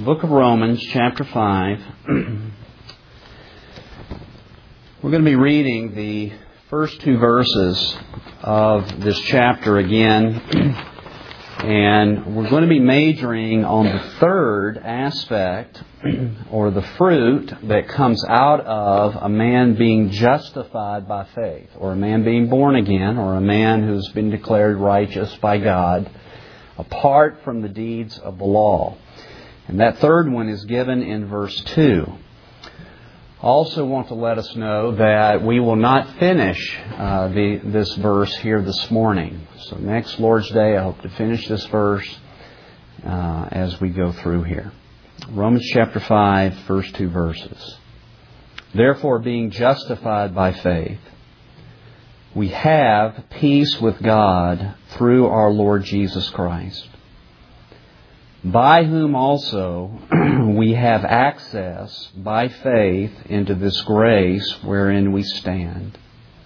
Book of Romans, chapter 5. We're going to be reading the first two verses of this chapter again. And we're going to be majoring on the third aspect, or the fruit that comes out of a man being justified by faith, or a man being born again, or a man who's been declared righteous by God, apart from the deeds of the law. And that third one is given in verse 2. I also want to let us know that we will not finish this verse here this morning. So next Lord's Day, I hope to finish this verse as we go through here. Romans chapter 5, first two verses. Therefore, being justified by faith, we have peace with God through our Lord Jesus Christ, by whom also we have access by faith into this grace wherein we stand,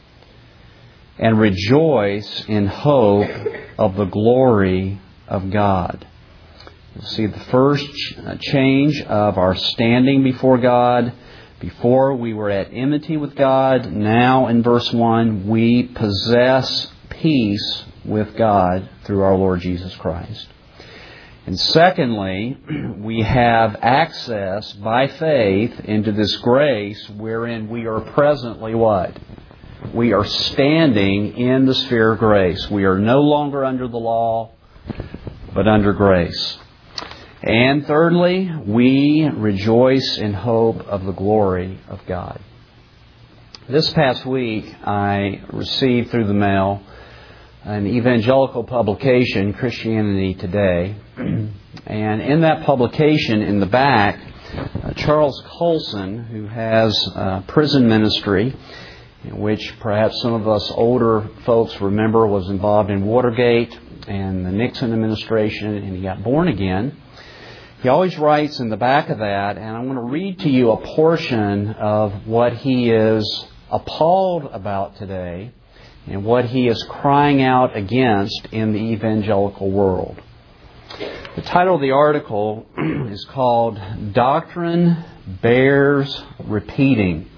and rejoice in hope of the glory of God. You'll see the first change of our standing before God. Before we were at enmity with God. Now in verse 1, we possess peace with God through our Lord Jesus Christ. And secondly, we have access by faith into this grace wherein we are presently what? We are standing in the sphere of grace. We are no longer under the law, but under grace. And thirdly, we rejoice in hope of the glory of God. This past week, I received through the mail an evangelical publication, Christianity Today. And in that publication, in the back, Charles Colson, who has a prison ministry, which perhaps some of us older folks remember was involved in Watergate and the Nixon administration, and he got born again. He always writes in the back of that, and I'm going to read to you a portion of what he is appalled about today and what he is crying out against in the evangelical world. The title of the article is called Doctrine Bears Repeating.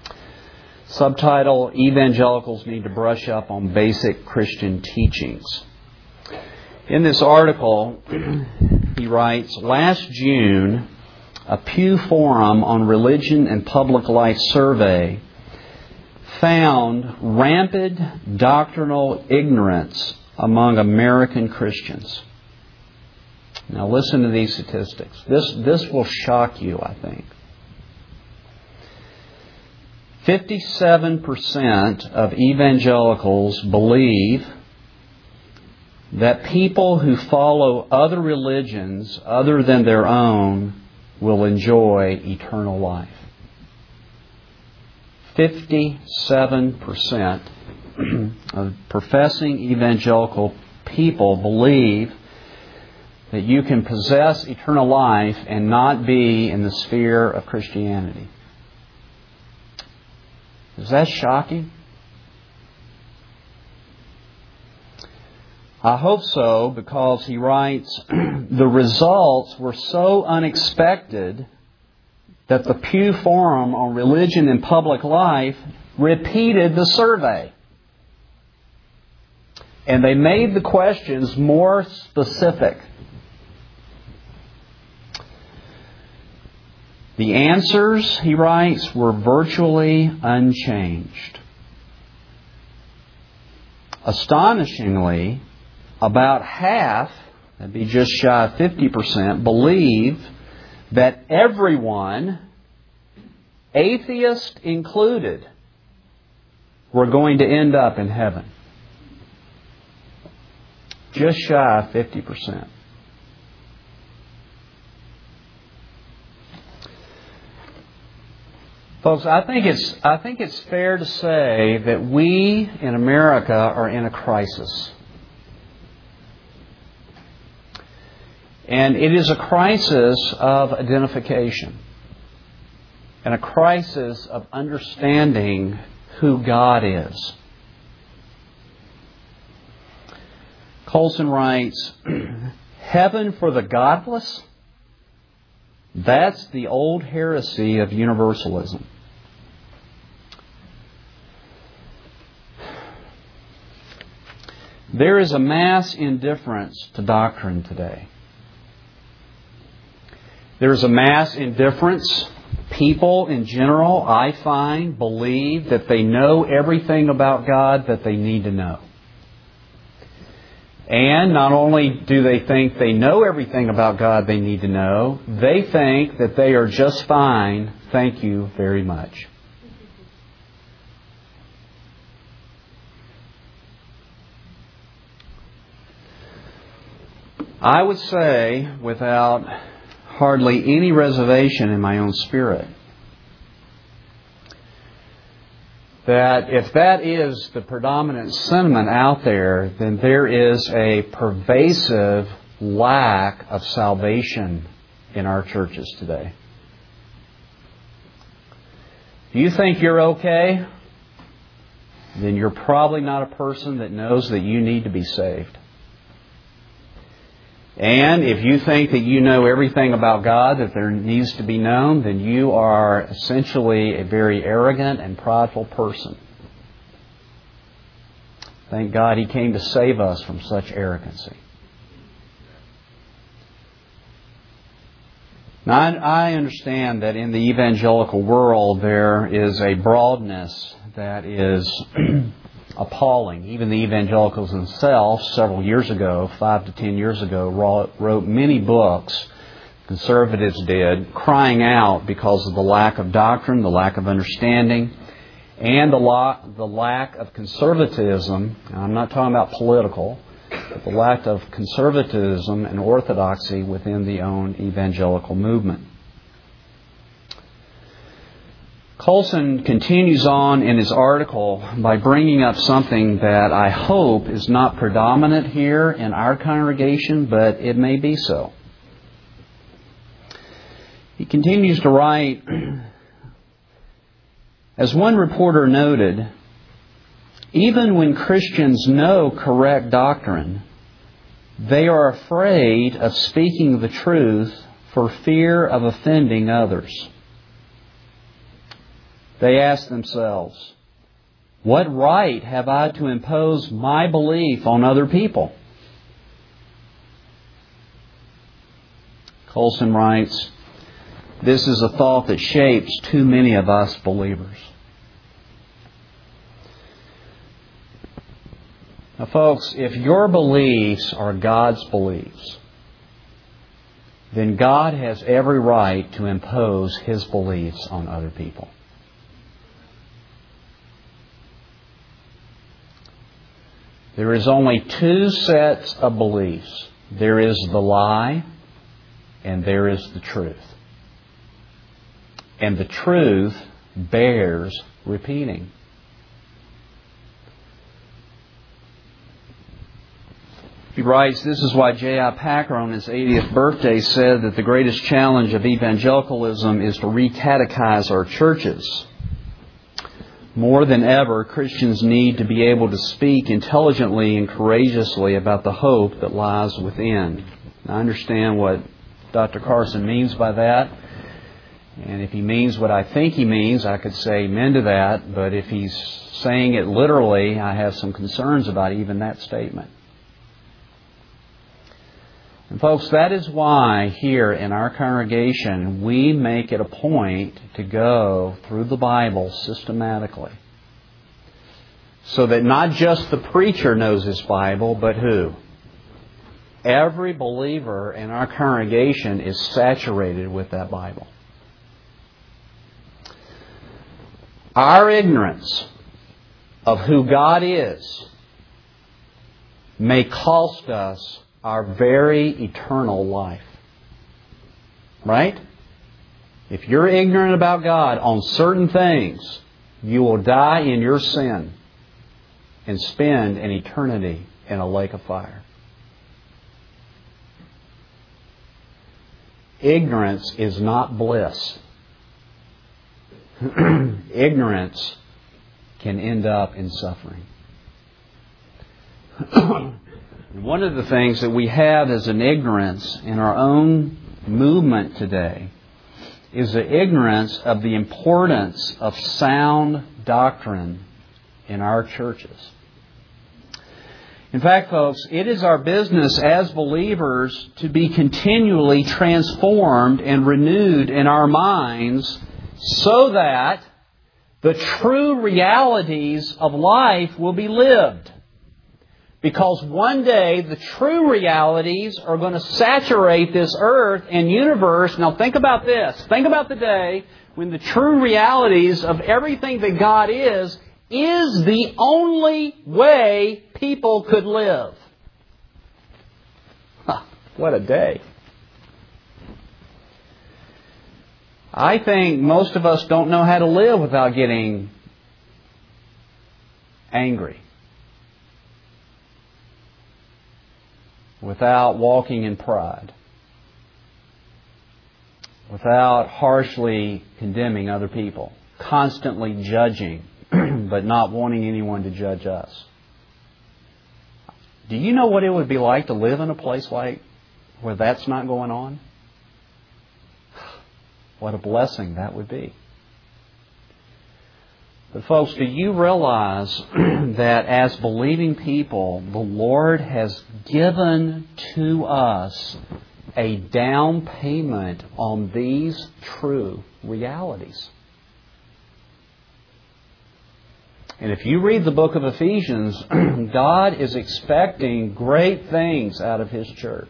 Subtitle, Evangelicals Need to Brush Up on Basic Christian Teachings. In this article, he writes, last June, a Pew Forum on Religion and Public Life survey found rampant doctrinal ignorance among American Christians. Now listen to these statistics. This will shock you, I think. 57% of evangelicals believe that people who follow other religions other than their own will enjoy eternal life. 57% of professing evangelical people believe that you can possess eternal life and not be in the sphere of Christianity. Is that shocking? I hope so, because he writes, the results were so unexpected that the Pew Forum on Religion and Public Life repeated the survey. And they made the questions more specific. The answers, he writes, were virtually unchanged. Astonishingly, about half, that'd be just shy of 50%, believe that everyone, atheist included, were going to end up in heaven. Just shy of 50%. Folks, I think it's fair to say that we in America are in a crisis. And it is a crisis of identification and a crisis of understanding who God is. Colson writes, heaven for the godless That's the old heresy of universalism. There is a mass indifference to doctrine today. There is a mass indifference. People in general, I find, believe that they know everything about God that they need to know. And not only do they think they know everything about God they need to know, they think that they are just fine. Thank you very much. I would say, without hardly any reservation in my own spirit, that if that is the predominant sentiment out there, then there is a pervasive lack of salvation in our churches today. Do you think you're okay? Then you're probably not a person that knows that you need to be saved. And if you think that you know everything about God that there needs to be known, then you are essentially a very arrogant and prideful person. Thank God He came to save us from such arrogancy. Now, I understand that in the evangelical world there is a broadness that is appalling. Even the evangelicals themselves, several years ago, 5 to 10 years ago, wrote many books, conservatives did, crying out because of the lack of doctrine, the lack of understanding, and the lack of conservatism. I'm not talking about political, but the lack of conservatism and orthodoxy within the own evangelical movement. Coulson continues on in his article by bringing up something that I hope is not predominant here in our congregation, but it may be so. He continues to write, as one reporter noted, even when Christians know correct doctrine, they are afraid of speaking the truth for fear of offending others. They ask themselves, what right have I to impose my belief on other people? Coulson writes, this is a thought that shapes too many of us believers. Now, folks, if your beliefs are God's beliefs, then God has every right to impose His beliefs on other people. There is only two sets of beliefs. There is the lie and there is the truth. And the truth bears repeating. He writes, this is why J.I. Packer on his 80th birthday said that the greatest challenge of evangelicalism is to recatechize our churches. More than ever, Christians need to be able to speak intelligently and courageously about the hope that lies within. I understand what Dr. Carson means by that. And if he means what I think he means, I could say amen to that. But if he's saying it literally, I have some concerns about even that statement. And folks, that is why here in our congregation we make it a point to go through the Bible systematically. So that not just the preacher knows his Bible, but who? Every believer in our congregation is saturated with that Bible. Our ignorance of who God is may cost us our very eternal life. Right? If you're ignorant about God on certain things, you will die in your sin and spend an eternity in a lake of fire. Ignorance is not bliss. Ignorance can end up in suffering. One of the things that we have as an ignorance in our own movement today is the ignorance of the importance of sound doctrine in our churches. In fact, folks, it is our business as believers to be continually transformed and renewed in our minds so that the true realities of life will be lived. Because one day the true realities are going to saturate this earth and universe. Now think about this. Think about the day when the true realities of everything that God is the only way people could live. What a day. I think most of us don't know how to live without getting angry, without walking in pride, without harshly condemning other people, constantly judging, but not wanting anyone to judge us. Do you know what it would be like to live in a place like where that's not going on? What a blessing that would be. But folks, do you realize that as believing people, the Lord has given to us a down payment on these true realities? And if you read the book of Ephesians, God is expecting great things out of His church.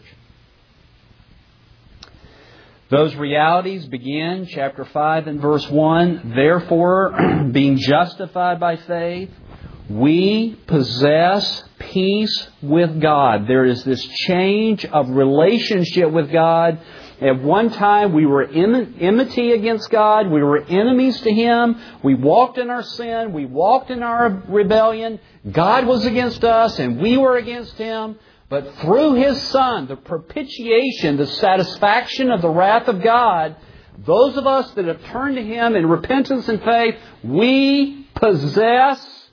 Those realities begin, chapter 5 and verse 1, therefore, being justified by faith, we possess peace with God. There is this change of relationship with God. At one time, we were enmity against God. We were enemies to Him. We walked in our sin. We walked in our rebellion. God was against us and we were against Him. But through His Son, the propitiation, the satisfaction of the wrath of God, those of us that have turned to Him in repentance and faith, we possess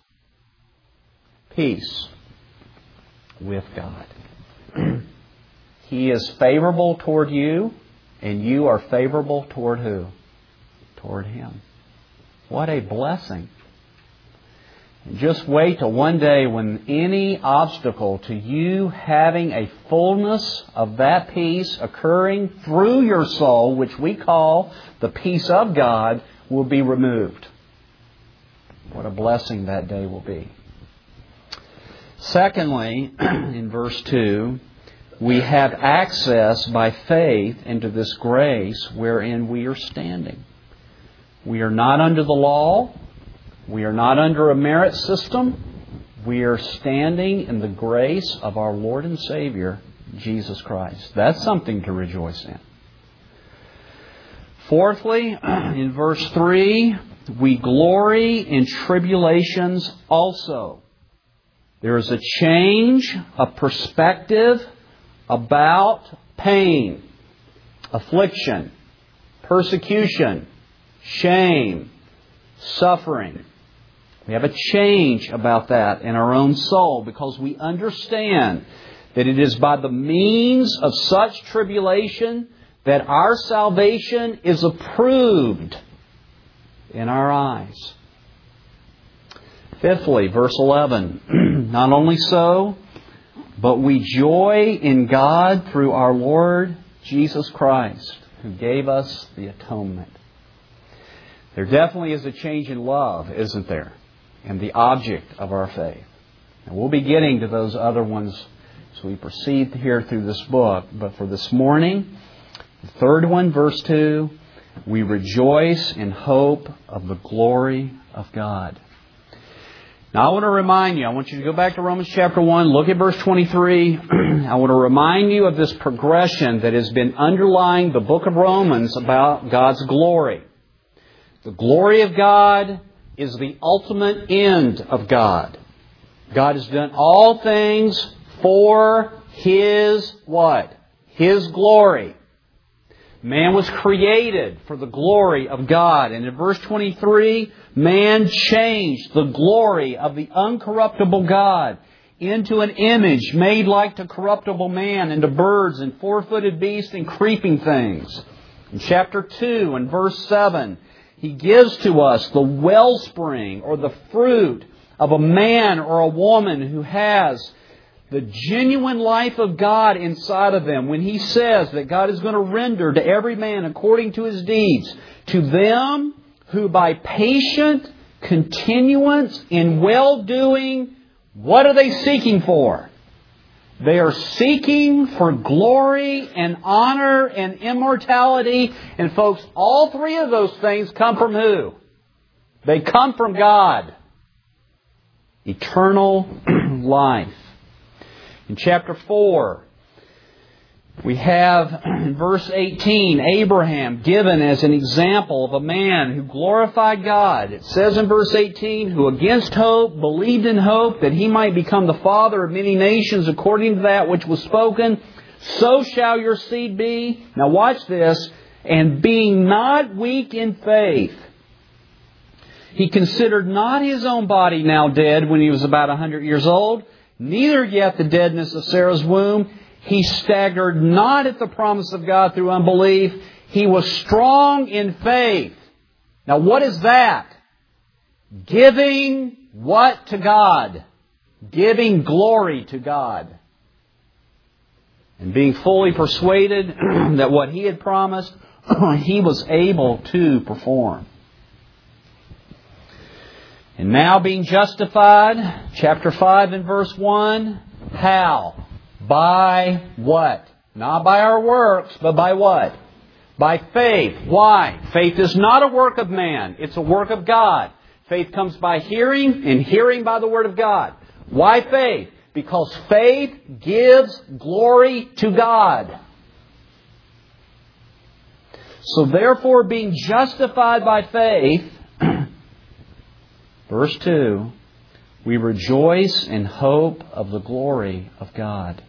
peace with God. He is favorable toward you, and you are favorable toward who? Toward Him. What a blessing. And just wait till one day when any obstacle to you having a fullness of that peace occurring through your soul, which we call the peace of God, will be removed. What a blessing that day will be. Secondly, in verse 2, we have access by faith into this grace wherein we are standing. We are not under the law. We are not under a merit system. We are standing in the grace of our Lord and Savior, Jesus Christ. That's something to rejoice in. Fourthly, in verse 3, we glory in tribulations also. There is a change of perspective about pain, affliction, persecution, shame, suffering. We have a change about that in our own soul because we understand that it is by the means of such tribulation that our salvation is approved in our eyes. Fifthly, verse 11, not only so, but we joy in God through our Lord Jesus Christ, who gave us the atonement. There definitely is a change in love, isn't there? And the object of our faith. And we'll be getting to those other ones as we proceed here through this book. But for this morning, the third one, verse 2, we rejoice in hope of the glory of God. Now I want to remind you, I want you to go back to Romans chapter 1, look at verse 23. I want to remind you of this progression that has been underlying the book of Romans about God's glory. The glory of God is the ultimate end of God. God has done all things for His what? His glory. Man was created for the glory of God. And in verse 23, man changed the glory of the uncorruptible God into an image made like to corruptible man, into birds and four-footed beasts and creeping things. In chapter 2 and verse 7, He gives to us the wellspring or the fruit of a man or a woman who has the genuine life of God inside of them. When He says that God is going to render to every man according to his deeds, to them who by patient continuance in well-doing, what are they seeking for? They are seeking for glory and honor and immortality. And folks, all three of those things come from who? They come from God. Eternal life. In chapter 4, we have in verse 18, Abraham given as an example of a man who glorified God. It says in verse 18, who against hope believed in hope that he might become the father of many nations according to that which was spoken. So shall your seed be. Now watch this. And being not weak in faith, he considered not his own body now dead when he was about 100 years old, neither yet the deadness of Sarah's womb. He staggered not at the promise of God through unbelief. He was strong in faith. Now what is that? Giving what to God? Giving glory to God. And being fully persuaded that what he had promised, he was able to perform. And now being justified, chapter 5 and verse 1, how? By what? Not by our works, but by what? By faith. Why? Faith is not a work of man. It's a work of God. Faith comes by hearing, and hearing by the Word of God. Why faith? Because faith gives glory to God. So therefore, being justified by faith, verse 2, we rejoice in hope of the glory of God.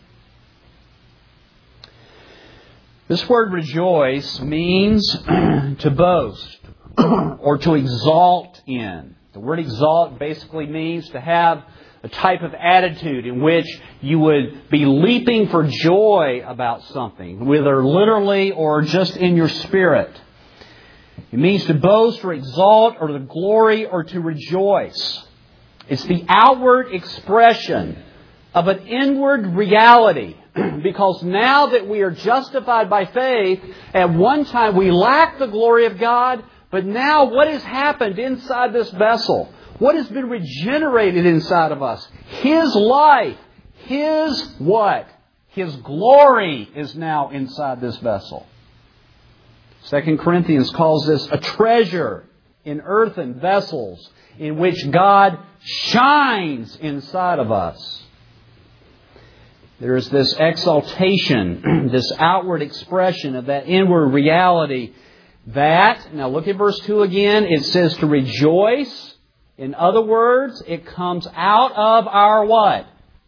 This word rejoice means to boast or to exalt in. The word exalt basically means to have a type of attitude in which you would be leaping for joy about something, whether literally or just in your spirit. It means to boast or exalt or to glory or to rejoice. It's the outward expression of an inward reality. Because now that we are justified by faith, at one time we lacked the glory of God, but now what has happened inside this vessel? What has been regenerated inside of us? His life, His what? His glory is now inside this vessel. 2 Corinthians calls this a treasure in earthen vessels in which God shines inside of us. There is this exaltation, this outward expression of that inward reality that, now look at verse 2 again, it says to rejoice. In other words, it comes out of our what?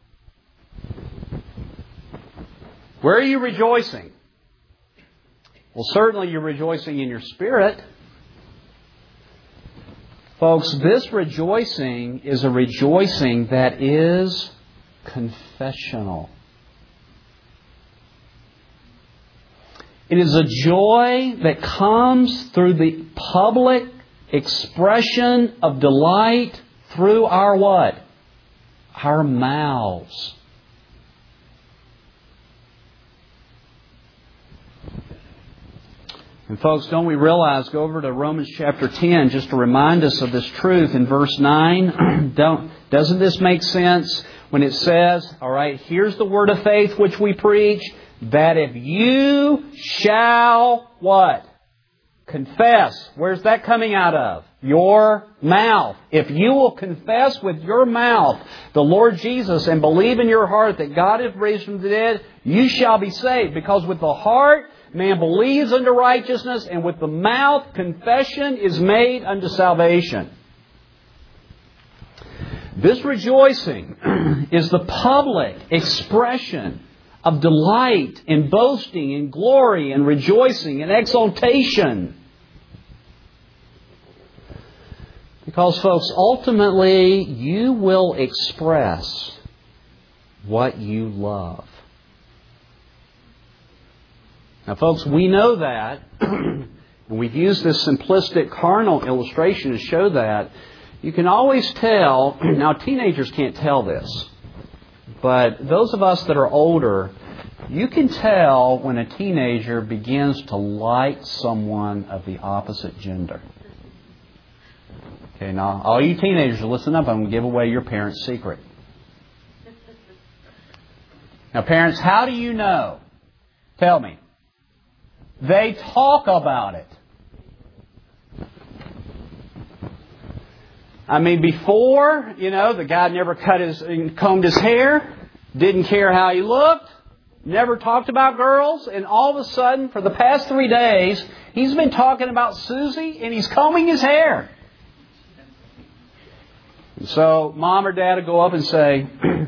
Where are you rejoicing? Well, certainly you're rejoicing in your spirit. Folks, this rejoicing is a rejoicing that is confessional. It is a joy that comes through the public expression of delight through our what? Our mouths. And folks, don't we realize, go over to Romans chapter 10 just to remind us of this truth in verse 9. Doesn't this make sense when it says, all right, here's the word of faith which we preach, that if you shall what? Confess. Where's that coming out of? Your mouth. If you will confess with your mouth the Lord Jesus and believe in your heart that God hath raised from the dead, you shall be saved. Because with the heart man believes unto righteousness, and with the mouth confession is made unto salvation. This rejoicing is the public expression of delight and boasting and glory and rejoicing and exaltation. Because, folks, ultimately you will express what you love. Now, folks, we know that, and we've used this simplistic carnal illustration to show that. You can always tell, now teenagers can't tell this, but those of us that are older, you can tell when a teenager begins to like someone of the opposite gender. Okay, now, all you teenagers, listen up. I'm going to give away your parents' secret. Now, parents, how do you know? Tell me. They talk about it. I mean, before, the guy never combed his hair, didn't care how he looked, never talked about girls, and all of a sudden, for the past 3 days, he's been talking about Susie, and he's combing his hair. And so, mom or dad will go up and say,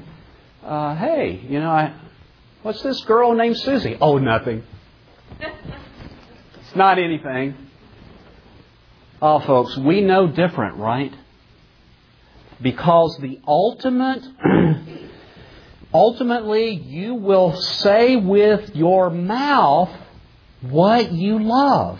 hey, what's this girl named Susie? Oh, nothing. It's not anything. Oh, folks, we know different, right? Because ultimately, you will say with your mouth what you love.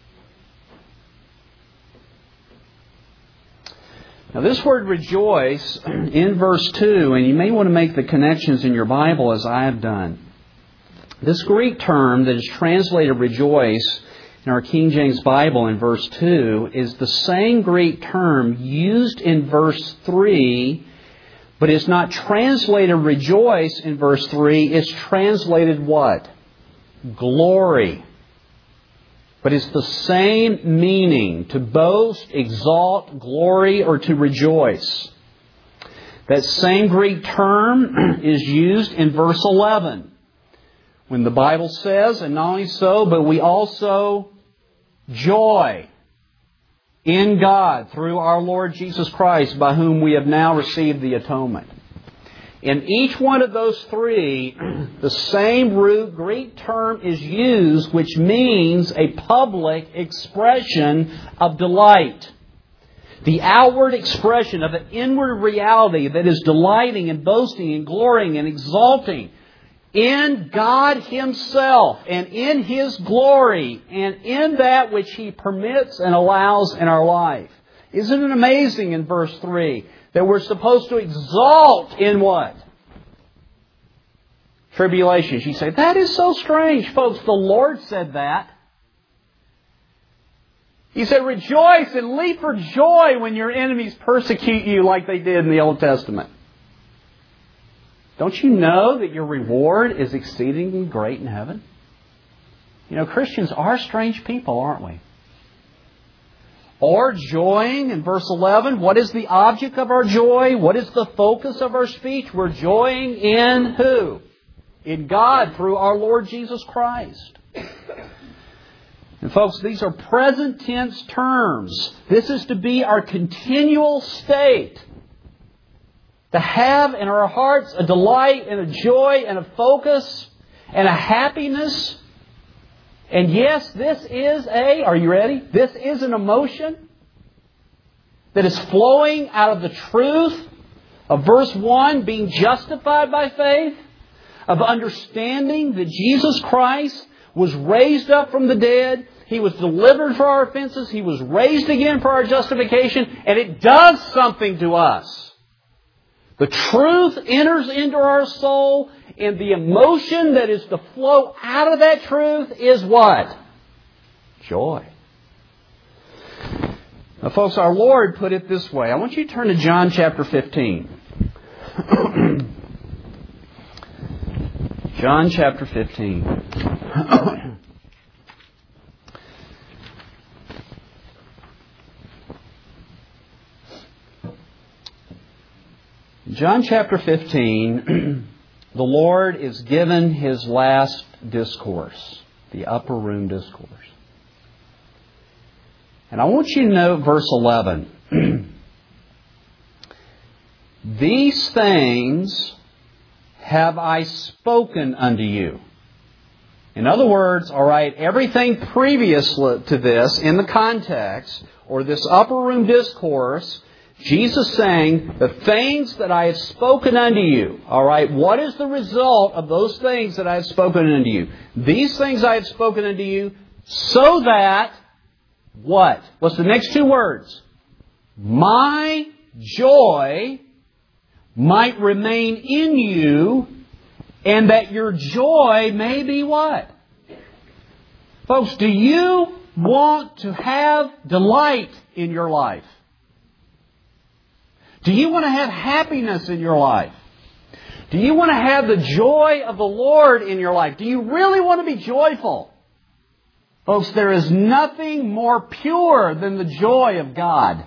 Now, this word rejoice in verse 2, and you may want to make the connections in your Bible as I have done. This Greek term that is translated rejoice in our King James Bible in verse 2 is the same Greek term used in verse 3, but it's not translated rejoice in verse 3. It's translated what? Glory. But it's the same meaning, to boast, exalt, glory, or to rejoice. That same Greek term is used in verse 11. When the Bible says, and not only so, but we also joy in God through our Lord Jesus Christ, by whom we have now received the atonement. In each one of those three, the same root Greek term is used, which means a public expression of delight. The outward expression of an inward reality that is delighting and boasting and glorying and exalting in God Himself and in His glory and in that which He permits and allows in our life. Isn't it amazing in verse 3 that we're supposed to exalt in what? Tribulations. You say, that is so strange. Folks, the Lord said that. He said, rejoice and leap for joy when your enemies persecute you like they did in the Old Testament. Don't you know that your reward is exceedingly great in heaven? Christians are strange people, aren't we? Or joying in verse 11. What is the object of our joy? What is the focus of our speech? We're joying in who? In God through our Lord Jesus Christ. And folks, these are present tense terms. This is to be our continual state. To have in our hearts a delight and a joy and a focus and a happiness. And yes, this is are you ready? This is an emotion that is flowing out of the truth of verse 1, being justified by faith, of understanding that Jesus Christ was raised up from the dead. He was delivered for our offenses. He was raised again for our justification. And it does something to us. The truth enters into our soul, and the emotion that is to flow out of that truth is what? Joy. Now, folks, our Lord put it this way. I want you to turn to John chapter 15. John chapter 15. John chapter 15, the Lord is given His last discourse, the upper room discourse. And I want you to note verse 11. These things have I spoken unto you. In other words, everything previous to this in the context, or this upper room discourse, Jesus saying, the things that I have spoken unto you. All right, what is the result of those things that I have spoken unto you? These things I have spoken unto you so that, what? What's the next two words? My joy might remain in you, and that your joy may be what? Folks, do you want to have delight in your life? Do you want to have happiness in your life? Do you want to have the joy of the Lord in your life? Do you really want to be joyful? Folks, there is nothing more pure than the joy of God.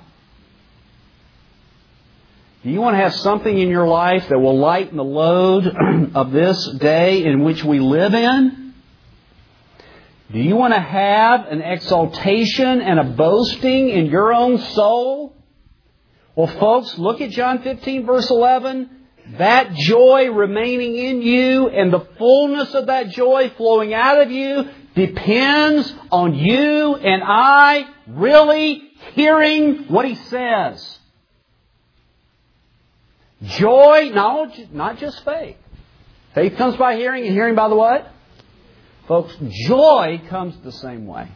Do you want to have something in your life that will lighten the load of this day in which we live in? Do you want to have an exaltation and a boasting in your own soul? Well, folks, look at John 15, verse 11. That joy remaining in you and the fullness of that joy flowing out of you depends on you and I really hearing what He says. Joy, not just faith. Faith comes by hearing, and hearing by the what? Folks, joy comes the same way.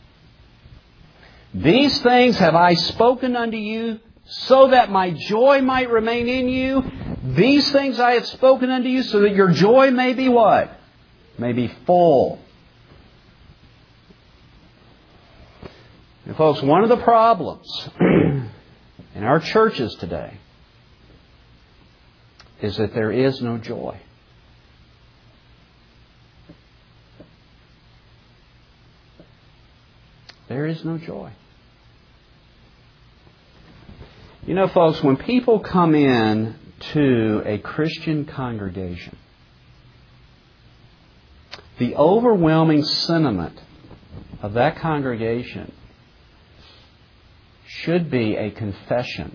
These things have I spoken unto you, so that my joy might remain in you. These things I have spoken unto you, so that your joy may be what? May be full. And folks, one of the problems in our churches today is that there is no joy. There is no joy. You know, folks, when people come in to a Christian congregation, the overwhelming sentiment of that congregation should be a confession.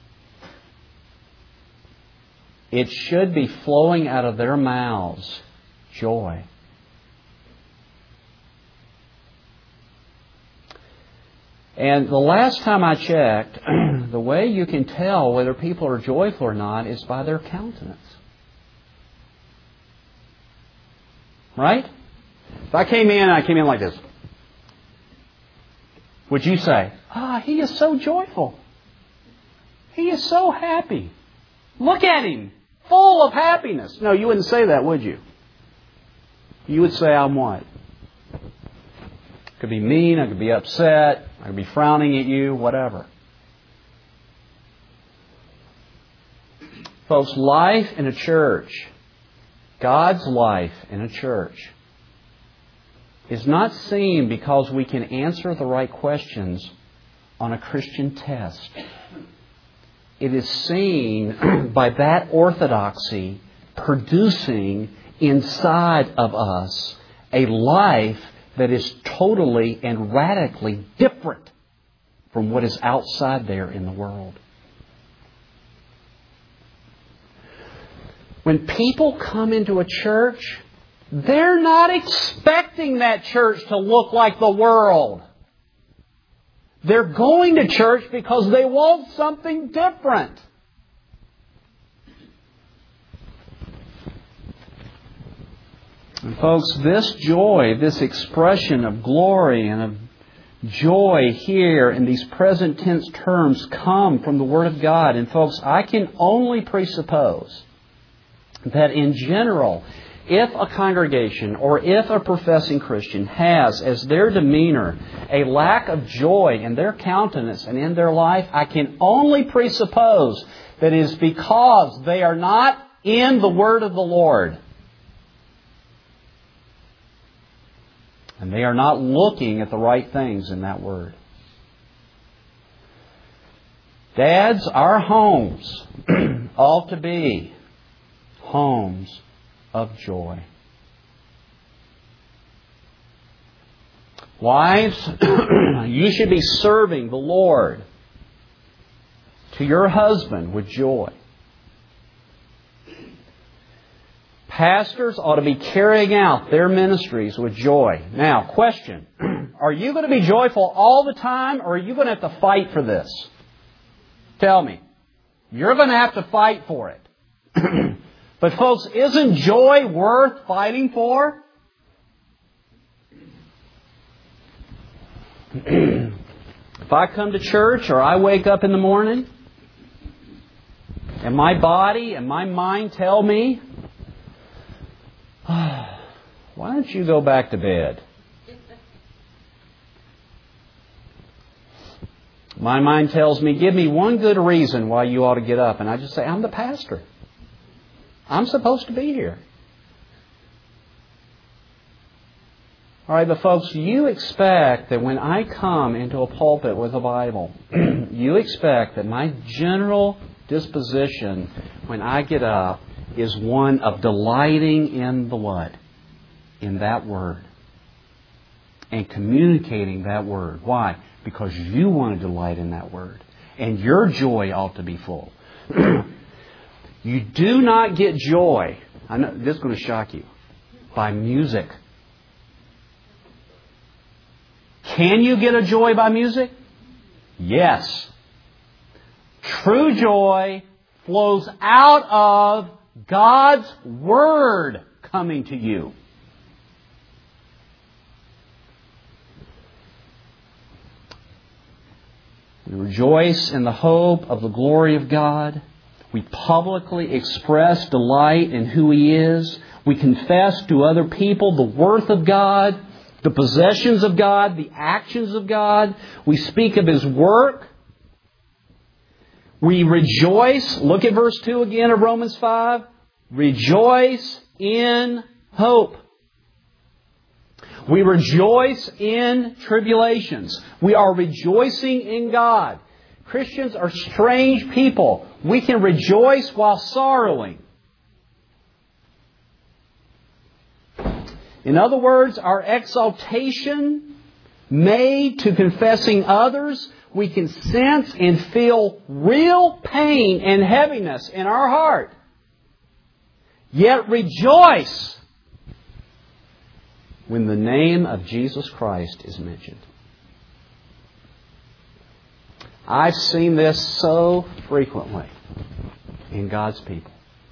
It should be flowing out of their mouths joy. And the last time I checked, the way you can tell whether people are joyful or not is by their countenance. Right? If I came in like this, would you say, he is so joyful. He is so happy. Look at him, full of happiness. No, you wouldn't say that, would you? You would say, I'm what? I could be mean, I could be upset, I could be frowning at you, whatever. Folks, life in a church, God's life in a church, is not seen because we can answer the right questions on a Christian test. It is seen by that orthodoxy producing inside of us a life that is totally and radically different from what is outside there in the world. When people come into a church, they're not expecting that church to look like the world. They're going to church because they want something different. And folks, this joy, this expression of glory and of joy here in these present tense terms come from the Word of God. And folks, I can only presuppose that in general, if a congregation or if a professing Christian has as their demeanor a lack of joy in their countenance and in their life, I can only presuppose that it is because they are not in the Word of the Lord. And they are not looking at the right things in that Word. Dads, our homes ought to be homes of joy. Wives, you should be serving the Lord to your husband with joy. Pastors ought to be carrying out their ministries with joy. Now, question. Are you going to be joyful all the time, or are you going to have to fight for this? Tell me. You're going to have to fight for it. But folks, isn't joy worth fighting for? If I come to church or I wake up in the morning and my body and my mind tell me, why don't you go back to bed? My mind tells me, give me one good reason why you ought to get up. And I just say, I'm the pastor. I'm supposed to be here. All right, but folks, you expect that when I come into a pulpit with a Bible, you expect that my general disposition when I get up is one of delighting in the what? In that Word. And communicating that Word. Why? Because you want to delight in that Word. And your joy ought to be full. You do not get joy, I know this is going to shock you, by music. Can you get a joy by music? Yes. True joy flows out of God's Word coming to you. We rejoice in the hope of the glory of God. We publicly express delight in who He is. We confess to other people the worth of God, the possessions of God, the actions of God. We speak of His work. We rejoice. Look at verse 2 again of Romans 5. Rejoice in hope. We rejoice in tribulations. We are rejoicing in God. Christians are strange people. We can rejoice while sorrowing. In other words, our exaltation made to confessing others, we can sense and feel real pain and heaviness in our heart. Yet rejoice when the name of Jesus Christ is mentioned. I've seen this so frequently in God's people.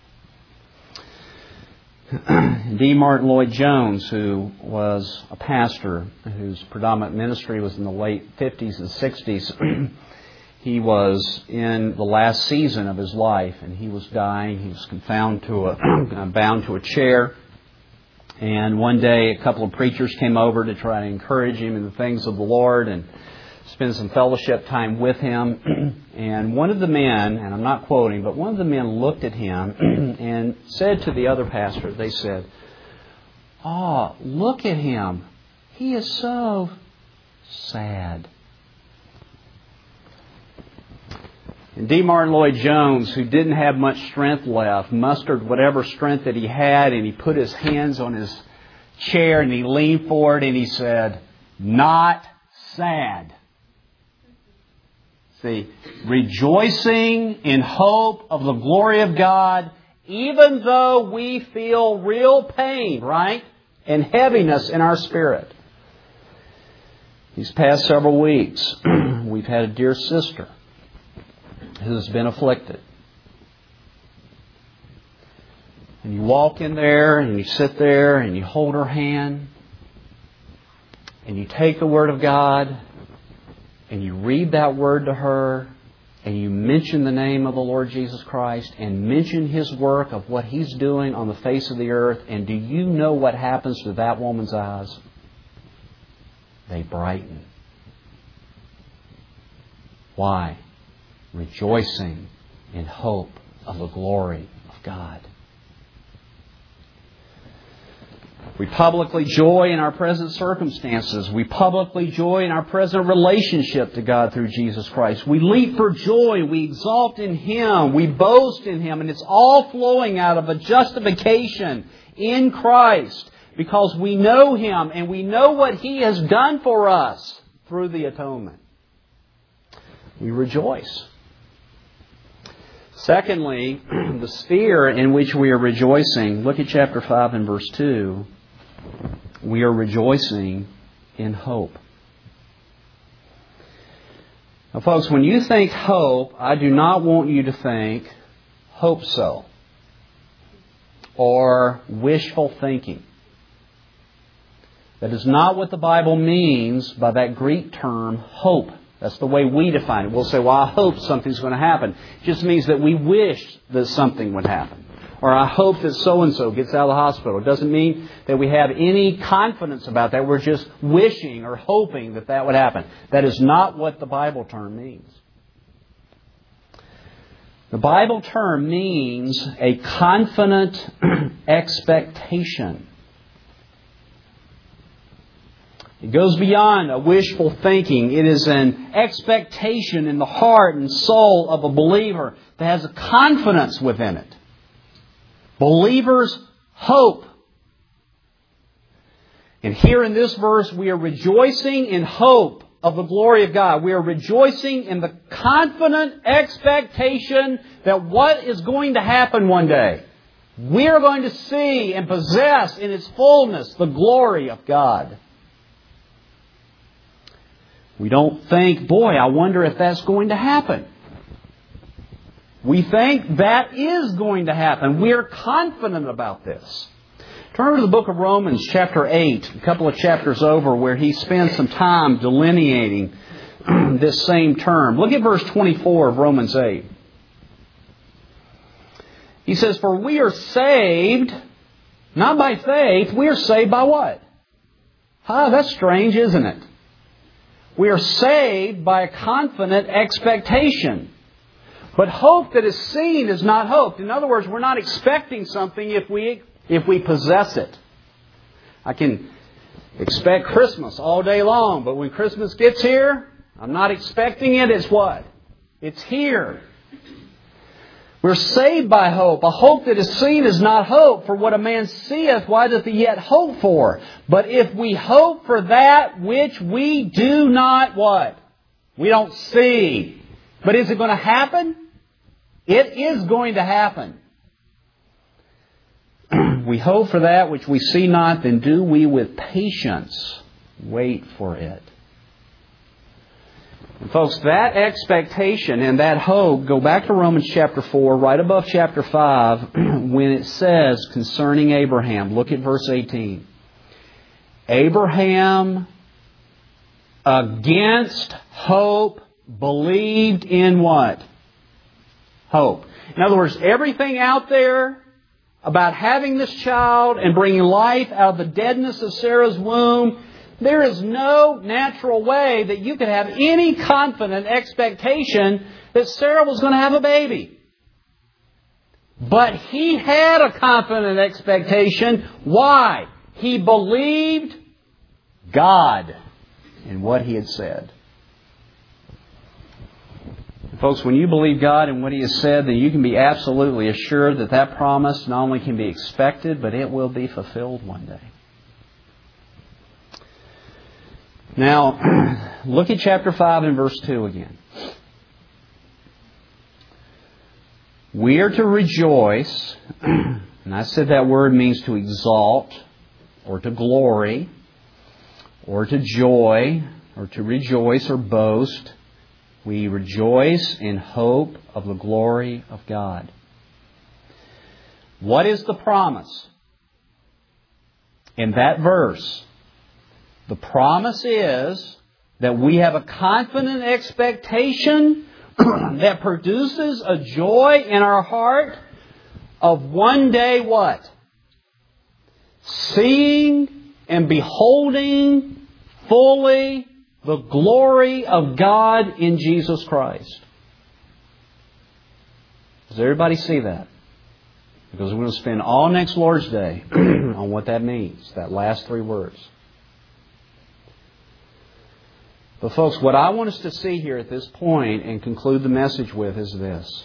D. Martin Lloyd-Jones, who was a pastor whose predominant ministry was in the late 50s and 60s, he was in the last season of his life and he was dying. He was bound to a chair. And one day a couple of preachers came over to try to encourage him in the things of the Lord and spend some fellowship time with him. And one of the men, and I'm not quoting, but one of the men looked at him and said to the other pastor, they said, "Oh, look at him. He is so sad." And D. Martin Lloyd-Jones, who didn't have much strength left, mustered whatever strength that he had, and he put his hands on his chair and he leaned forward and he said, "Not sad." See, rejoicing in hope of the glory of God, even though we feel real pain, right? And heaviness in our spirit. These past several weeks, we've had a dear sister who's been afflicted. And you walk in there and you sit there and you hold her hand and you take the Word of God and you read that Word to her and you mention the name of the Lord Jesus Christ and mention His work of what He's doing on the face of the earth. And do you know what happens to that woman's eyes? They brighten. Why? Rejoicing in hope of the glory of God. We publicly joy in our present circumstances. We publicly joy in our present relationship to God through Jesus Christ. We leap for joy. We exalt in Him. We boast in Him. And it's all flowing out of a justification in Christ because we know Him and we know what He has done for us through the atonement. We rejoice. Secondly, the sphere in which we are rejoicing. Look at chapter 5 and verse 2. We are rejoicing in hope. Now, folks, when you think hope, I do not want you to think hope so or wishful thinking. That is not what the Bible means by that Greek term, hope. That's the way we define it. We'll say, well, I hope something's going to happen. It just means that we wish that something would happen. Or I hope that so-and-so gets out of the hospital. It doesn't mean that we have any confidence about that. We're just wishing or hoping that that would happen. That is not what the Bible term means. The Bible term means a confident expectation. It goes beyond a wishful thinking. It is an expectation in the heart and soul of a believer that has a confidence within it. Believers hope. And here in this verse, we are rejoicing in hope of the glory of God. We are rejoicing in the confident expectation that what is going to happen one day, we are going to see and possess in its fullness the glory of God. We don't think, boy, I wonder if that's going to happen. We think that is going to happen. We are confident about this. Turn to the book of Romans, chapter 8, a couple of chapters over, where he spends some time delineating this same term. Look at verse 24 of Romans 8. He says, for we are saved, not by faith, we are saved by what? That's strange, isn't it? We are saved by a confident expectation. But hope that is seen is not hope. In other words, we're not expecting something if we possess it. I can expect Christmas all day long, but when Christmas gets here, I'm not expecting it. It's what? It's here. We're saved by hope. A hope that is seen is not hope. For what a man seeth, why doth he yet hope for? But if we hope for that which we do not what? We don't see. But is it going to happen? It is going to happen. We hope for that which we see not, then do we with patience wait for it. And folks, that expectation and that hope, go back to Romans chapter 4, right above chapter 5, when it says concerning Abraham, look at verse 18. Abraham, against hope, believed in what? Hope. In other words, everything out there about having this child and bringing life out of the deadness of Sarah's womb, there is no natural way that you could have any confident expectation that Sarah was going to have a baby. But he had a confident expectation. Why? He believed God in what He had said. Folks, when you believe God in what He has said, then you can be absolutely assured that that promise not only can be expected, but it will be fulfilled one day. Now, look at chapter 5 and verse 2 again. We are to rejoice, and I said that word means to exalt, or to glory, or to joy, or to rejoice or boast. We rejoice in hope of the glory of God. What is the promise? In that verse, the promise is that we have a confident expectation that produces a joy in our heart of one day what? Seeing and beholding fully the glory of God in Jesus Christ. Does everybody see that? Because we're going to spend all next Lord's Day on what that means, that last three words. But folks, what I want us to see here at this point and conclude the message with is this.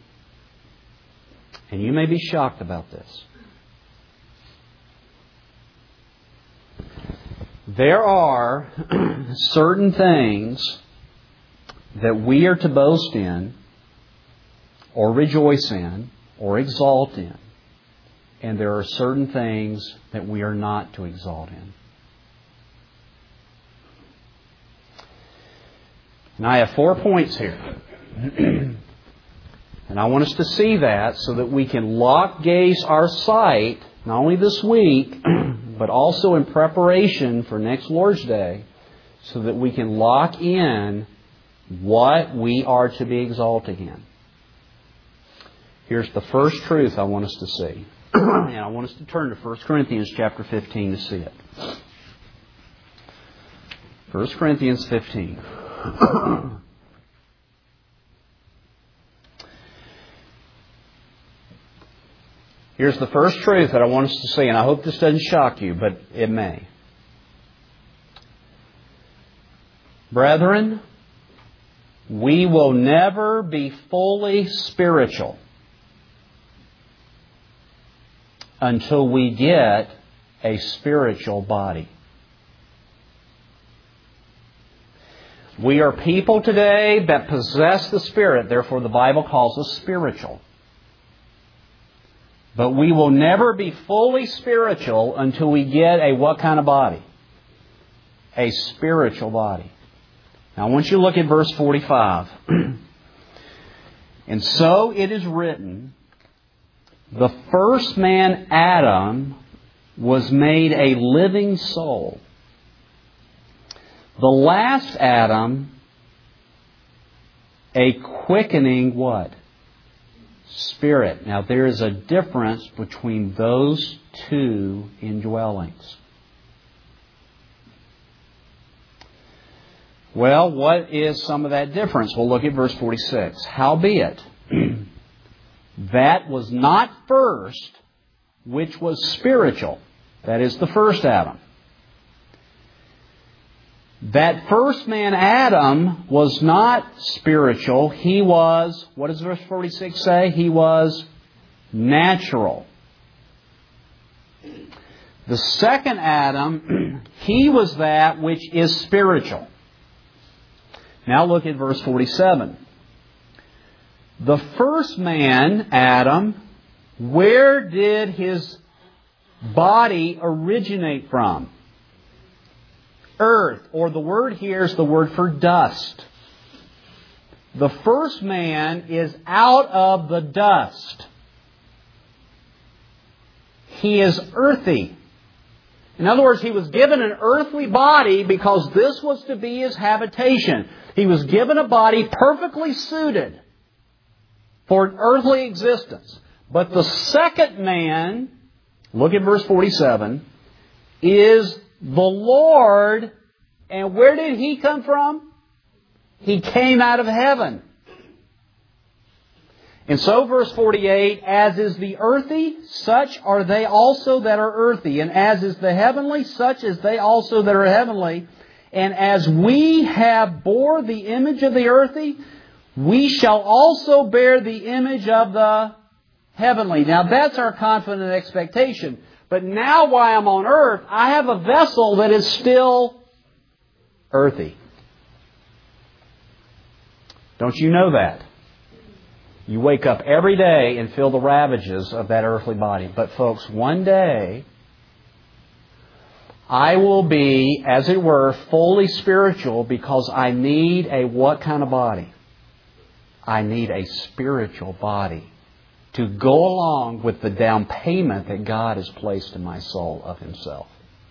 And you may be shocked about this. There are certain things that we are to boast in, or rejoice in, or exalt in. And there are certain things that we are not to exalt in. And I have 4 points here. And I want us to see that so that we can lock gaze our sight, not only this week, but also in preparation for next Lord's Day, so that we can lock in what we are to be exalting in. Here's the first truth I want us to see. And I want us to turn to 1 Corinthians chapter 15 to see it. 1 Corinthians 15. Here's the first truth that I want us to see, and I hope this doesn't shock you, but it may. Brethren, we will never be fully spiritual until we get a spiritual body. We are people today that possess the Spirit, therefore the Bible calls us spiritual. But we will never be fully spiritual until we get a what kind of body? A spiritual body. Now I want you to look at verse 45. And so it is written, the first man, Adam, was made a living soul. The last Adam, a quickening what? Spirit. Now there is a difference between those two indwellings. Well, what is some of that difference? We'll look at verse 46. Howbeit, that was not first, which was spiritual. That is the first Adam. That first man, Adam, was not spiritual. He was, what does verse 46 say? He was natural. The second Adam, he was that which is spiritual. Now look at verse 47. The first man, Adam, where did his body originate from? Earth, or the word here is the word for dust. The first man is out of the dust. He is earthy. In other words, he was given an earthly body because this was to be his habitation. He was given a body perfectly suited for an earthly existence. But the second man, look at verse 47, is the Lord. And where did He come from? He came out of heaven. And so verse 48, as is the earthy, such are they also that are earthy. And as is the heavenly, such is they also that are heavenly. And as we have bore the image of the earthy, we shall also bear the image of the heavenly. Now that's our confident expectation. But now while I'm on earth, I have a vessel that is still earthy. Don't you know that? You wake up every day and feel the ravages of that earthly body. But folks, one day, I will be, as it were, fully spiritual because I need a what kind of body? I need a spiritual body to go along with the down payment that God has placed in my soul of Himself.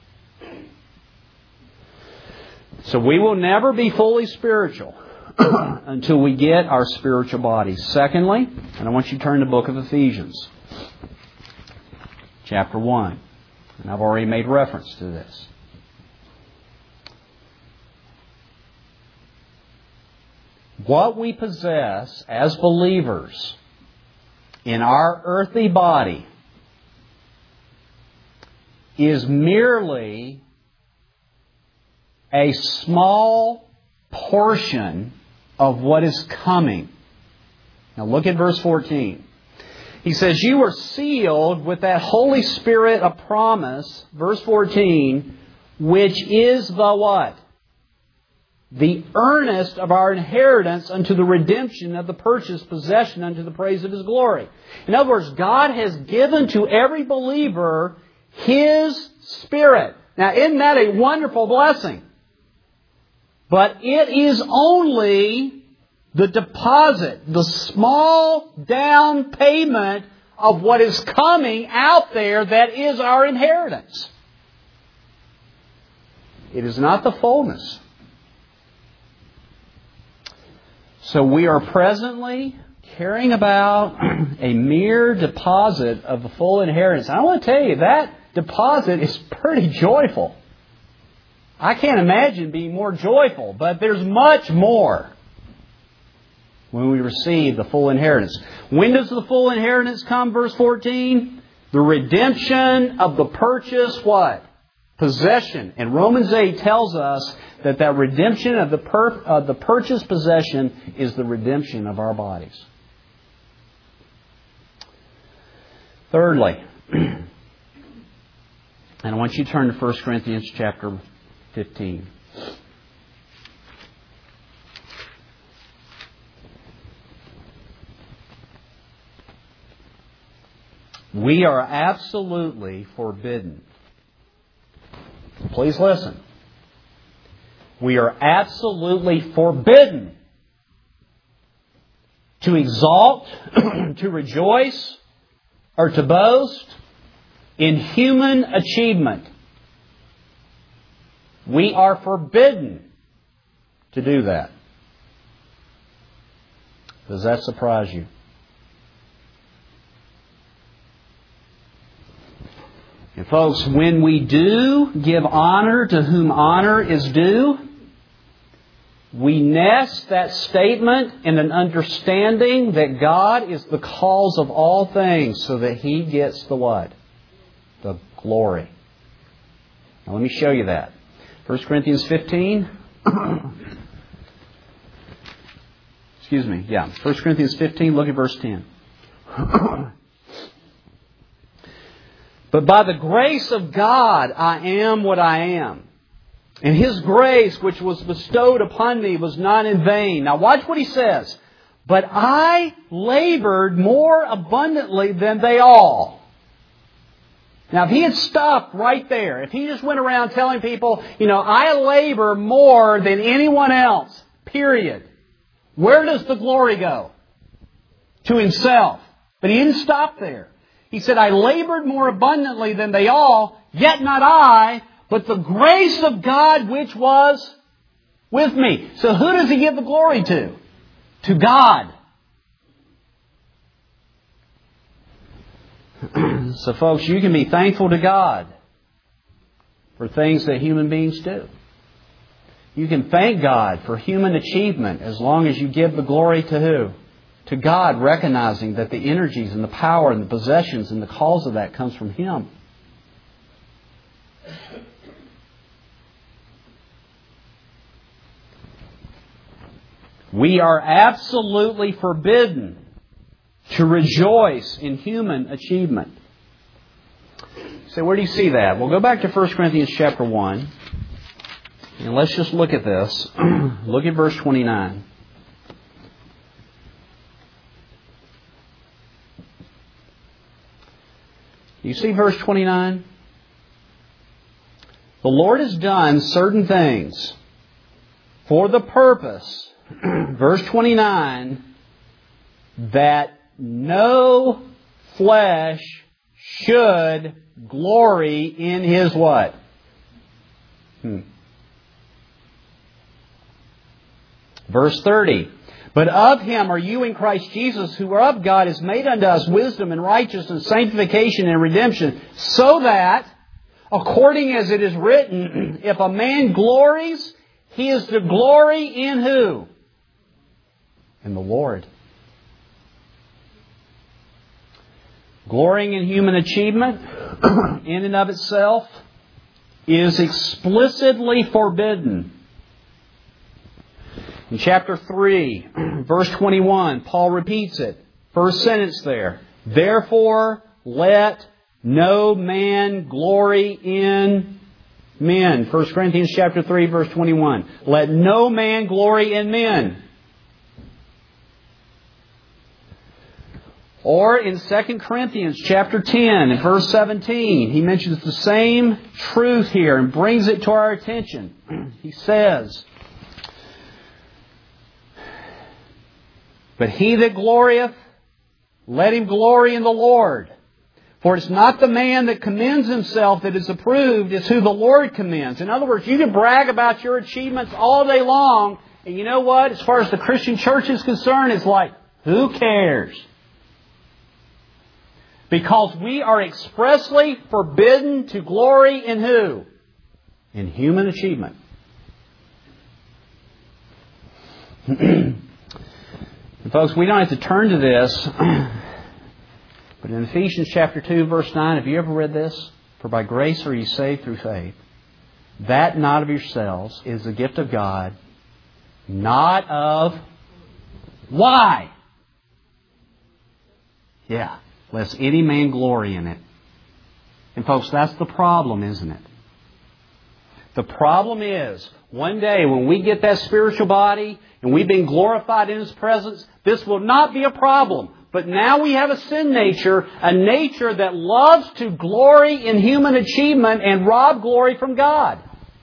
So we will never be fully spiritual until we get our spiritual bodies. Secondly, and I want you to turn to the book of Ephesians, chapter 1. And I've already made reference to this. What we possess as believers in our earthly body is merely a small portion of what is coming. Now look at verse 14. He says, you are sealed with that Holy Spirit of promise, verse 14, which is the what? The earnest of our inheritance unto the redemption of the purchased possession unto the praise of His glory. In other words, God has given to every believer His Spirit. Now, isn't that a wonderful blessing? But it is only the deposit, the small down payment of what is coming out there that is our inheritance. It is not the fullness. So we are presently carrying about a mere deposit of the full inheritance. I want to tell you, that deposit is pretty joyful. I can't imagine being more joyful, but there's much more when we receive the full inheritance. When does the full inheritance come? Verse 14. The redemption of the purchase, what? Possession. And Romans 8 tells us that redemption of the purchased possession is the redemption of our bodies. Thirdly, and I want you to turn to 1 Corinthians chapter 15. We are absolutely forbidden. Please listen. We are absolutely forbidden to exalt, to rejoice, or to boast in human achievement. We are forbidden to do that. Does that surprise you? And folks, when we do give honor to whom honor is due, we nest that statement in an understanding that God is the cause of all things so that He gets the what? The glory. Now let me show you that. 1 Corinthians 15. Excuse me. Yeah. 1 Corinthians 15, look at verse 10. But by the grace of God I am what I am. And His grace which was bestowed upon me was not in vain. Now watch what he says. But I labored more abundantly than they all. Now if he had stopped right there, if he just went around telling people, I labor more than anyone else, period. Where does the glory go? To himself. But he didn't stop there. He said, I labored more abundantly than they all, yet not I, but the grace of God which was with me. So who does He give the glory to? To God. So folks, you can be thankful to God for things that human beings do. You can thank God for human achievement as long as you give the glory to who? To God, recognizing that the energies and the power and the possessions and the cause of that comes from Him. We are absolutely forbidden to rejoice in human achievement. So where do you see that? Well, go back to 1 Corinthians chapter 1. And let's just look at this. Look at verse 29. You see verse 29? The Lord has done certain things for the purpose, verse 29, that no flesh should glory in His what? Verse 30. But of Him are you in Christ Jesus, who are of God, is made unto us wisdom and righteousness, sanctification and redemption, so that, according as it is written, if a man glories, he is to glory in who? In the Lord. Glorying in human achievement, in and of itself, is explicitly forbidden. In chapter 3, verse 21, Paul repeats it. First sentence there. Therefore, let no man glory in men. 1 Corinthians chapter 3, verse 21. Let no man glory in men. Or in 2 Corinthians chapter 10 and verse 17, he mentions the same truth here and brings it to our attention. He says, But he that glorieth, let him glory in the Lord. For it's not the man that commends himself that is approved, it's who the Lord commends. In other words, you can brag about your achievements all day long, and you know what? As far as the Christian church is concerned, it's like, who cares? Because we are expressly forbidden to glory in who? In human achievement. And folks, we don't have to turn to this. But in Ephesians chapter 2, verse 9, have you ever read this? For by grace are ye saved through faith. That not of yourselves is the gift of God, not of... Why? Yeah, lest any man glory in it. And folks, that's the problem, isn't it? The problem is, one day when we get that spiritual body and we've been glorified in His presence, this will not be a problem. But now we have a sin nature, a nature that loves to glory in human achievement and rob glory from God.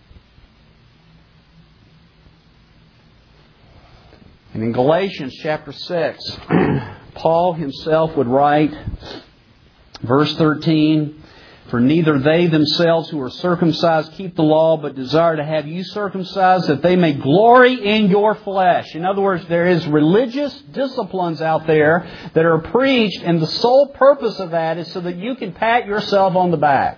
And in Galatians chapter 6, Paul himself would write, verse 13, for neither they themselves who are circumcised keep the law, but desire to have you circumcised, that they may glory in your flesh. In other words, there is religious disciplines out there that are preached, and the sole purpose of that is so that you can pat yourself on the back.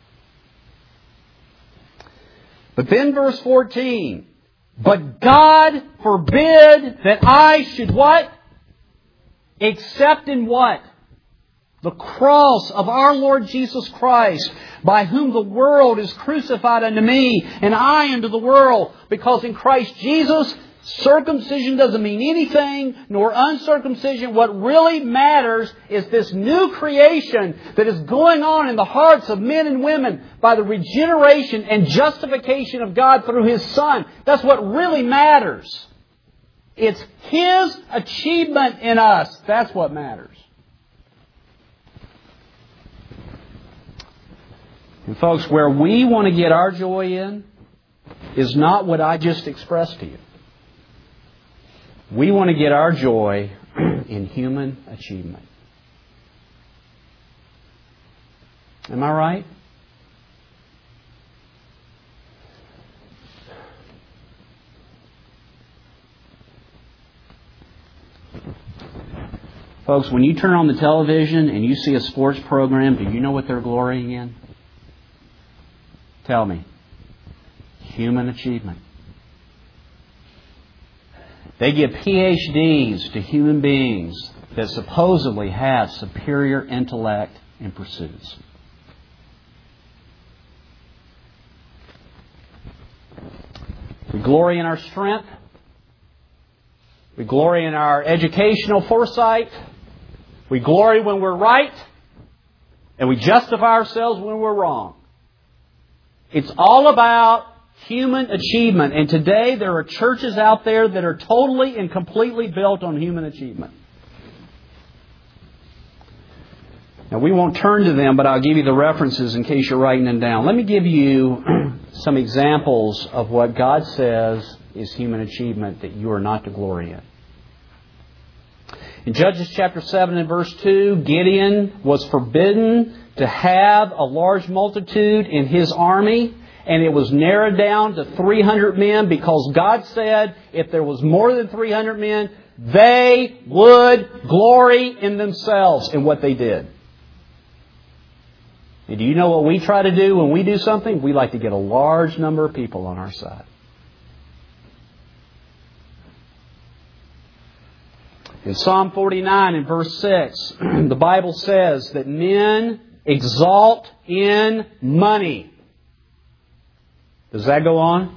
But then verse 14, but God forbid that I should what? Except in what? The cross of our Lord Jesus Christ, by whom the world is crucified unto me, and I unto the world. Because in Christ Jesus, circumcision doesn't mean anything, nor uncircumcision. What really matters is this new creation that is going on in the hearts of men and women by the regeneration and justification of God through His Son. That's what really matters. It's His achievement in us. That's what matters. And folks, where we want to get our joy in is not what I just expressed to you. We want to get our joy in human achievement. Am I right? Folks, when you turn on the television and you see a sports program, do you know what they're glorying in? Tell me. Human achievement. They give PhDs to human beings that supposedly have superior intellect and pursuits. We glory in our strength. We glory in our educational foresight. We glory when we're right. And we justify ourselves when we're wrong. It's all about human achievement. And today there are churches out there that are totally and completely built on human achievement. Now we won't turn to them, but I'll give you the references in case you're writing them down. Let me give you some examples of what God says is human achievement that you are not to glory in. In Judges chapter 7 and verse 2, Gideon was forbidden to have a large multitude in his army, and it was narrowed down to 300 men because God said if there was more than 300 men, they would glory in themselves in what they did. And do you know what we try to do when we do something? We like to get a large number of people on our side. In Psalm 49 and verse 6, the Bible says that men exalt in money. Does that go on?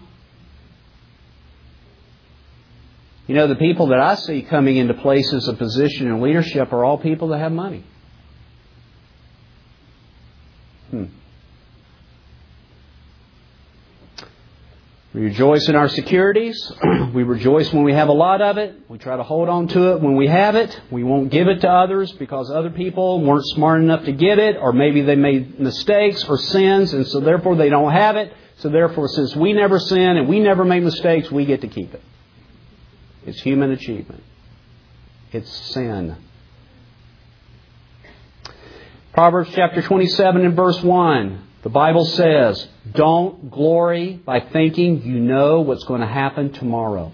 You know, the people that I see coming into places of position and leadership are all people that have money. We rejoice in our securities. We rejoice when we have a lot of it. We try to hold on to it when we have it. We won't give it to others because other people weren't smart enough to get it, or maybe they made mistakes or sins, and so therefore they don't have it. So therefore, since we never sin and we never make mistakes, we get to keep it. It's human achievement. It's sin. Proverbs chapter 27 and verse 1. The Bible says, don't glory by thinking you know what's going to happen tomorrow.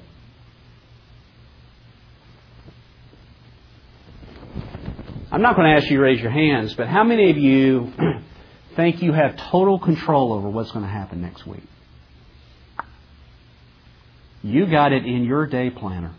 I'm not going to ask you to raise your hands, but how many of you think you have total control over what's going to happen next week? You got it in your day planner.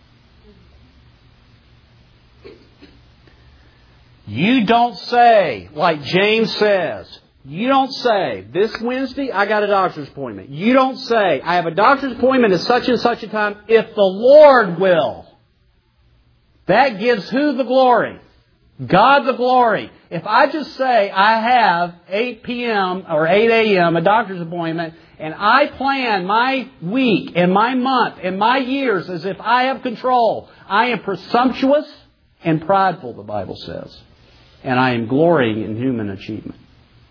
You don't say, like James says, you don't say, this Wednesday I got a doctor's appointment. You don't say, I have a doctor's appointment at such and such a time, if the Lord will. That gives who the glory? God the glory. If I just say I have 8 p.m. or 8 a.m. a doctor's appointment, and I plan my week and my month and my years as if I have control, I am presumptuous and prideful, the Bible says. And I am glorying in human achievement.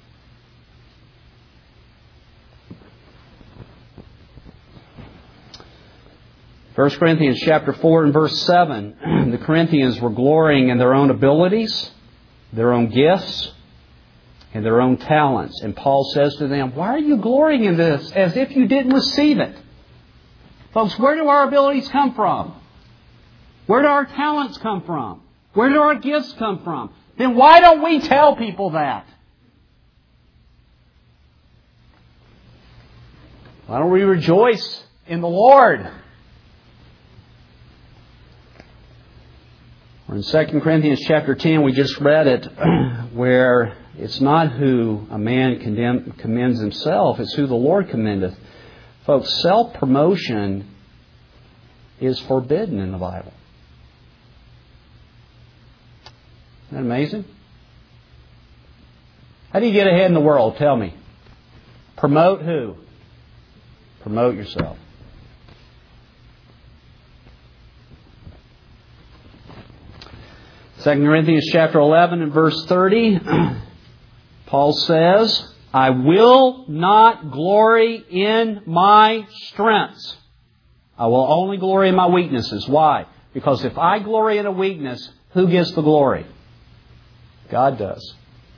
First Corinthians chapter 4 and verse 7, the Corinthians were glorying in their own abilities, their own gifts, and their own talents. And Paul says to them, why are you glorying in this as if you didn't receive it? Folks, where do our abilities come from? Where do our talents come from? Where do our gifts come from? Then why don't we tell people that? Why don't we rejoice in the Lord? Or in 2 Corinthians chapter 10, we just read it, where it's not who a man commends himself, it's who the Lord commendeth. Folks, self-promotion is forbidden in the Bible. Isn't that amazing? How do you get ahead in the world? Tell me. Promote who? Promote yourself. Second Corinthians chapter 11 and verse 30, Paul says, I will not glory in my strengths. I will only glory in my weaknesses. Why? Because if I glory in a weakness, who gets the glory? God does.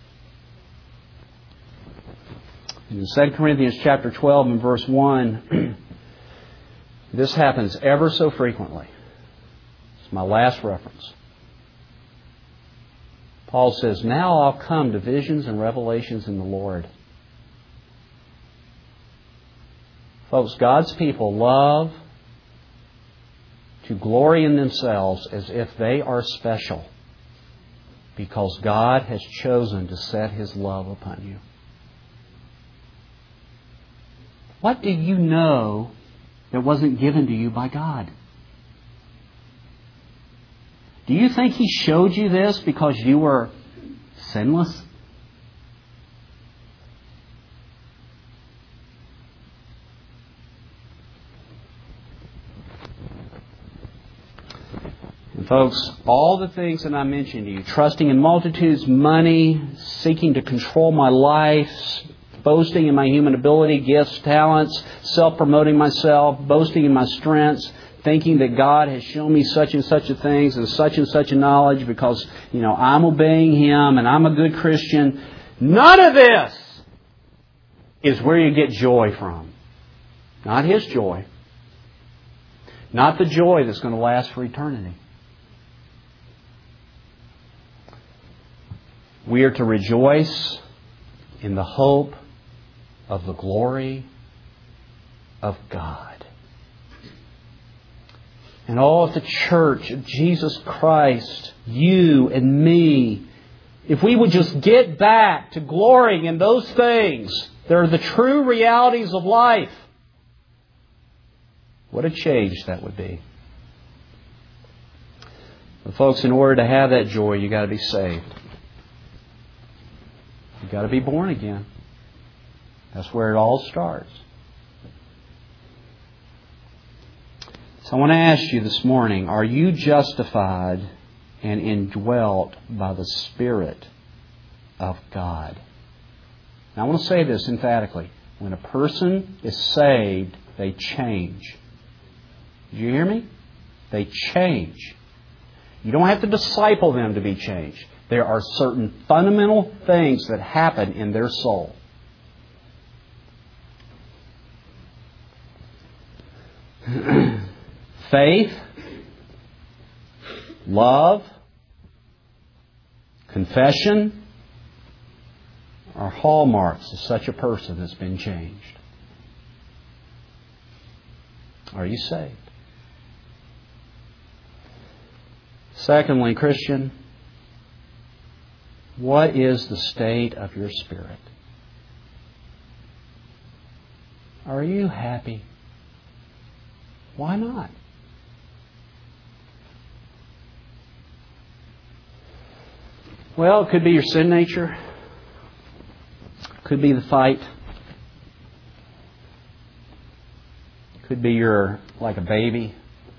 In 2 Corinthians chapter 12 and verse 1, this happens ever so frequently. It's my last reference. Paul says, now I'll come to visions and revelations in the Lord. Folks, God's people love to glory in themselves as if they are special, because God has chosen to set His love upon you. What do you know that wasn't given to you by God? Do you think He showed you this because you were sinless? And folks, all the things that I mentioned to you, trusting in multitudes, money, seeking to control my life, boasting in my human ability, gifts, talents, self-promoting myself, boasting in my strengths, thinking that God has shown me such and such a things and such a knowledge because, I'm obeying Him and I'm a good Christian. None of this is where you get joy from. Not His joy. Not the joy that's going to last for eternity. We are to rejoice in the hope of the glory of God. And all of the church of Jesus Christ, you and me, if we would just get back to glorying in those things, they're the true realities of life. What a change that would be. But folks, in order to have that joy, you've got to be saved. You've got to be born again. That's where it all starts. So I want to ask you this morning, are you justified and indwelt by the Spirit of God? Now I want to say this emphatically. When a person is saved, they change. Did you hear me? They change. You don't have to disciple them to be changed. There are certain fundamental things that happen in their soul. Faith, love, confession are hallmarks of such a person that's been changed. Are you saved? Secondly, Christian, what is the state of your spirit? Are you happy? Why not? Well, it could be your sin nature. It could be the fight. It could be you're like a baby.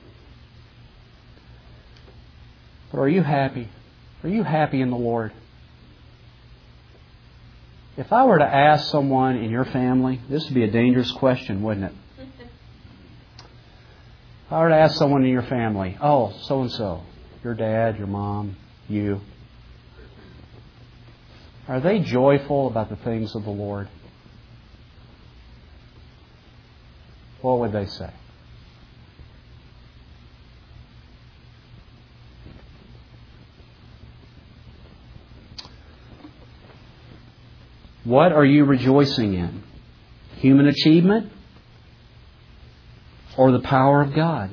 But are you happy? Are you happy in the Lord? If I were to ask someone in your family, this would be a dangerous question, wouldn't it? If I were to ask someone in your family, oh, so-and-so, your dad, your mom, you, are they joyful about the things of the Lord? What would they say? What are you rejoicing in? Human achievement or the power of God?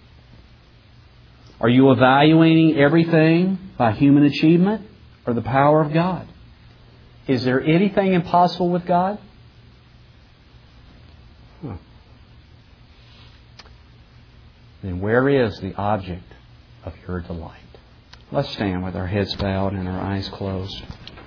Are you evaluating everything by human achievement or the power of God? Is there anything impossible with God? Then where is the object of your delight? Let's stand with our heads bowed and our eyes closed.